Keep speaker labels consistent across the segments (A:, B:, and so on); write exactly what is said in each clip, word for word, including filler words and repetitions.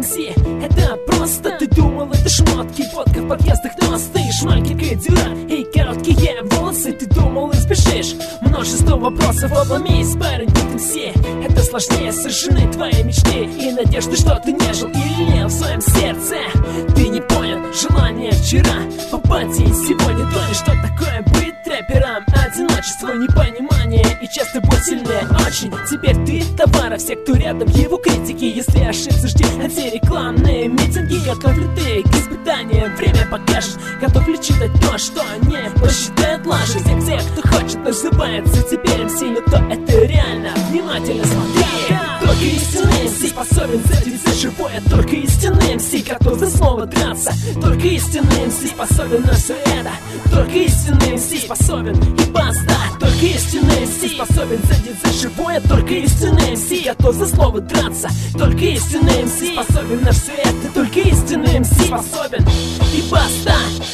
A: си. Это просто, ты думал, это шмотки, водка в подъездах, но стоишь, маленькая дюра и короткие волосы. Ты думал, избежишь множество вопросов, обломись, парень, быть эм си. Это сложнее, сожжены твои мечты и надежды, что ты не жил или не в своем сердце. Ты не понял желание вчера, попасть и сегодня тонешь. Что такое быть рэпером? Одиночество, непонимание и часто боль сильнее очень. Теперь ты товар, а все, кто рядом, его критики. Если ошибся, жди антирекламные митинги. Готов ли ты к испытаниям? Время покажет. Готов ли читать то, что они посчитают ложью? Все, те, кто хочет, называется теперь эм си, но то это реально. Внимательно смотри. Только истинный эм си способен задеть за живое. Только истинный эм си готов за слово драться. Только истинный эм си способен на все это. Только истинный эм си способен и баста. Только истинный эм си способен задеть за живое. Только истинный эм си готов за слово драться. Только истинный эм си способен на все это. Только истинный эм си способен и баста.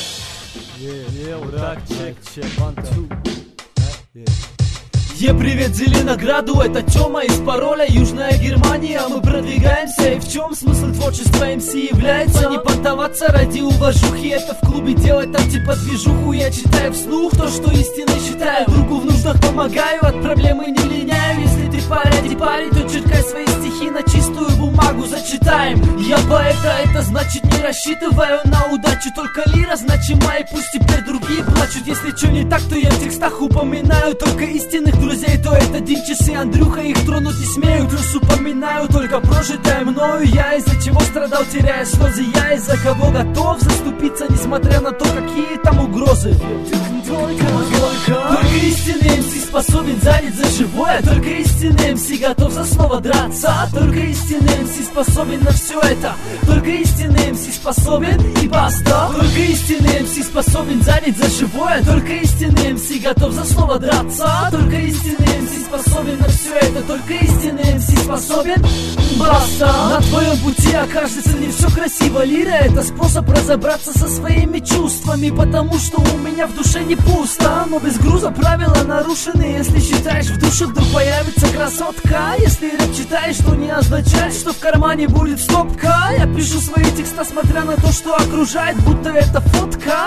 B: Е, привет, Зеленограду, это Тёма из пароля Южная Германия, мы продвигаемся. И в чем смысл творчества эм си является? Не понтоваться ради уважухи, это в клубе делать там типа движуху. Я читаю вслух то, что истинно считаю, другу в нуждах помогаю, от проблемы не линяю. Если ты парень, ты парень, то черкай свои стихи на чистую бумагу, зачитаем. Я поэта, это значит не рассчитываю на удачу, только лира значимая, пусть теперь другие плачут. Если что не так, то я в текстах упоминаю только истинных друзей, то это Динчис и Андрюха, их тронуть не смею. Плюс упоминаю только прожитое мною. Я из-за чего страдал, теряя слезы. Я из-за кого готов заступиться, несмотря на то, какие там угрозы. Только, только, только истинный эм си способен задеть за живое. Только истинный эм си готов за слово драться. Только истинный эм си способен на все это. Только истинный эм си способен и баста. Только истинный эм си способен задеть за живое. Только истинный эм си готов за слово драться. Только истинный эм си способен на все это. Только истинный эм си способен баста. На твоем пути окажется не все красиво. Лира — это способ разобраться со своими чувствами, потому что у меня в душе не пусто, но без груза правила нарушены. Если считаешь, в душе вдруг появится красотка. Если рэп читаешь, то не означает, что в кармане будет стопка. Я пишу свои текста, смотря на то, что окружает, будто это фотка.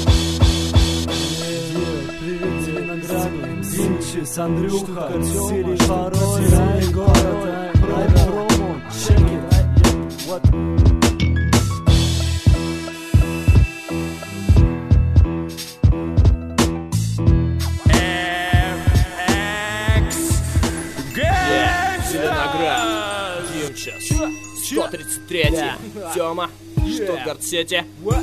B: Привет, Зеленограду, Динчис, Андрюха, Сири, Пароль, город, промо, check it, what?
C: Зеленоград, Динчис, сто тридцать третий, Тёма, Штутгарт-Сити.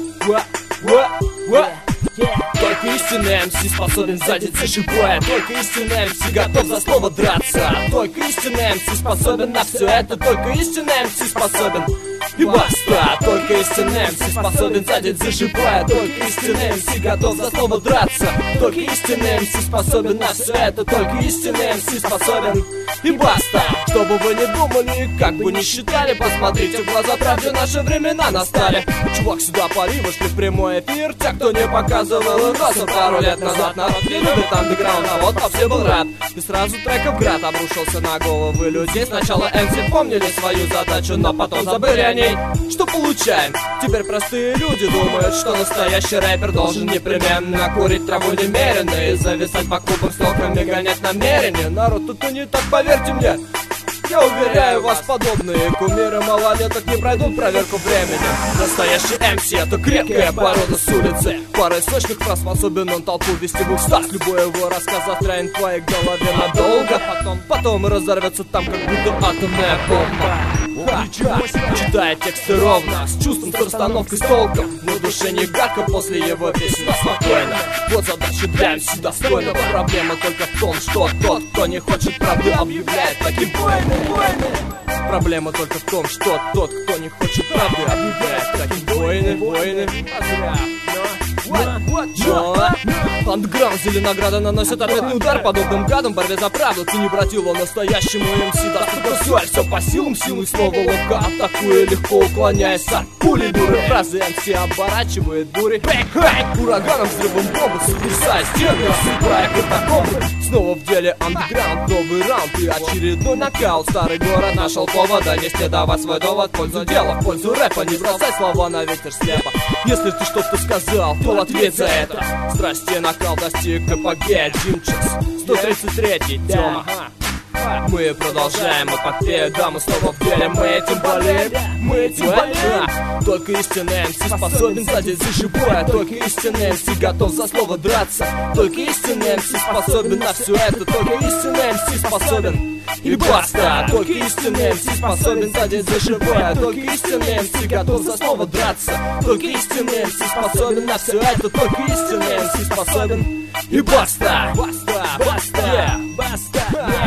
C: Только истинный эм си способен задеть за живое. Только истинный эм си готов за слово драться. Только истинный эм си способен на все это. Только истинный эм си способен и баста. Только истинный эм си способен задеть за живое. Только истинный эм си готов за слово драться. Только истинный эм си способен на все это. Только истинный эм си способен и баста. Что бы вы ни думали, как бы ни считали, посмотрите в глаза правде, наши времена настали. Чувак, сюда пари, вышли в прямой эфир. Те, кто не показывал носа пару лет назад, народ не любит андеграунд, а вот по все был рад. И сразу треков град обрушился на головы людей. Сначала эм си помнили свою задачу, но потом забыли о ней. Что получаем? Теперь простые люди думают, что настоящий рэпер должен непременно курить траву немеренно и зависать по клубам с толками, гонять намерения. Народ, тут и не так, поверьте мне. Я уверяю вас, подобные кумиры малолеток не пройдут проверку времени. Настоящий эм си — это крепкая порода с улицы. Парой сочных фраз способен он толпу вести в экстаз. Любой его рассказ застрянет в твоей голове надолго. Потом, потом разорвется там, как будто атомная бомба. Читает тексты ровно, с чувством, с расстановкой, с толком. Но душе не гадко после его песен, а спокойно. Вот задача для эм си достойна. Проблема только в том, что тот, кто не хочет правды, объявляет таким воином. Проблема только в том, что тот, кто не хочет правды, объявляет таким воином. Воины, а зря. Но андеграунд Зеленограда наносит ответный удар подобным гадам в борьбе за правду. Ты не братила настоящему эм си доступно все, а все по силам, силой слова ловко атакуя, легко уклоняясь от пули дуры. Фразы эм си оборачивает бури. Ураганом, взрывом бомбы, сотрясая стены, осыпая катакомбы. Снова в деле деле андеграунд, новый раунд и очередной нокаут. Старый город нашел повод донести до вас свой довод в пользу дела, в пользу рэпа. Не бросай слова на ветер слепо. Если ты что-то сказал, то ответь за это. Страсти накал достиг апогея. Димчикс, сто тридцать третий, Тёма. Мы продолжаем эпопею, да, мы снова в деле. Мы этим болеем, мы этим болеем. Только истинный эм си способен задеть зашибая. Только истинный эм си готов за слово драться. Только истинный эм си способен на все это. Только истинный эм си способен и баста. Только истинный эм си способен задеть зашибая. Только истинный эм си готов за слово драться. Только истинный эм си способен на все это. Только истинный эм си способен и баста. Баста, баста, баста.